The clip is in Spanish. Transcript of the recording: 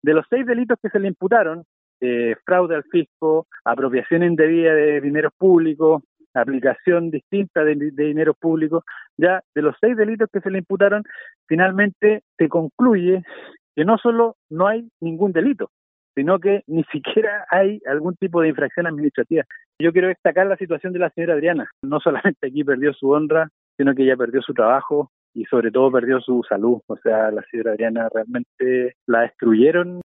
De los 6 delitos que se le imputaron, fraude al fisco, apropiación indebida de dineros públicos, aplicación distinta de dineros públicos, ya de los 6 delitos que se le imputaron, finalmente se concluye que no solo no hay ningún delito, sino que ni siquiera hay algún tipo de infracción administrativa. Yo quiero destacar la situación de la señora Adriana. No solamente aquí perdió su honra, sino que ella perdió su trabajo y sobre todo perdió su salud. O sea, la señora Adriana realmente la destruyeron